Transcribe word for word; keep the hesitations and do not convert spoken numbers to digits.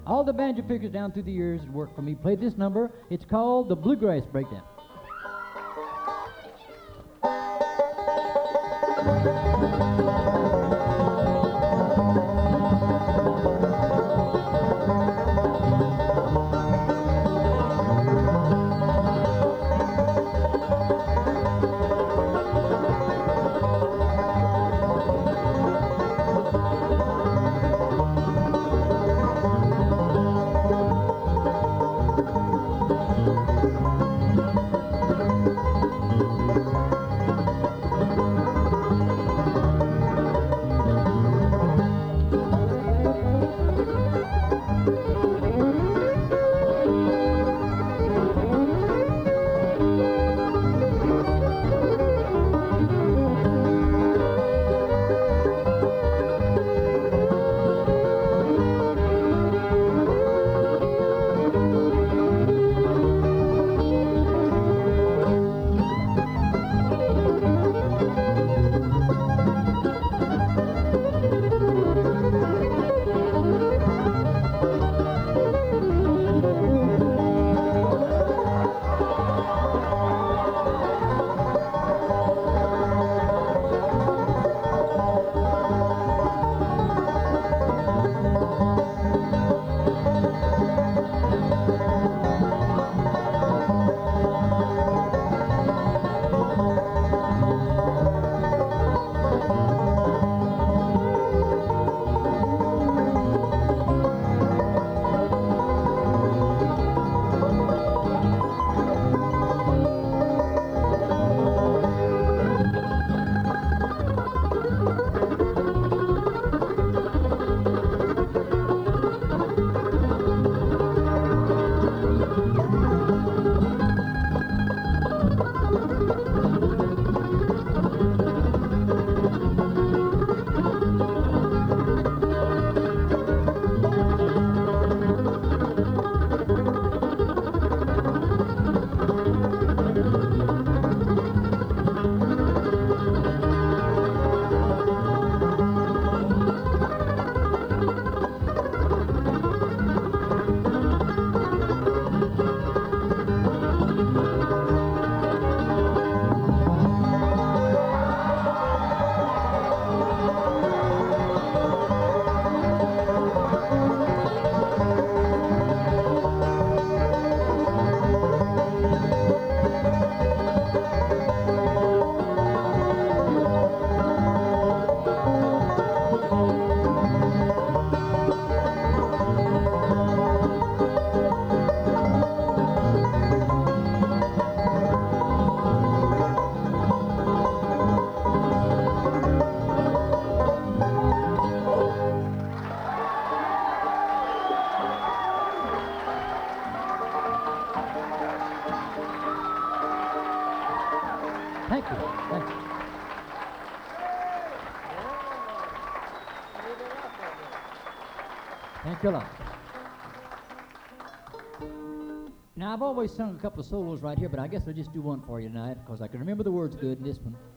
All the banjo pickers down through the years that worked for me played this number. It's called the Bluegrass Breakdown. Thank you. Thank you. Thank you a lot. Now, I've always sung a couple of solos right here, but I guess I'll just do one for you tonight because I can remember the words good in this one.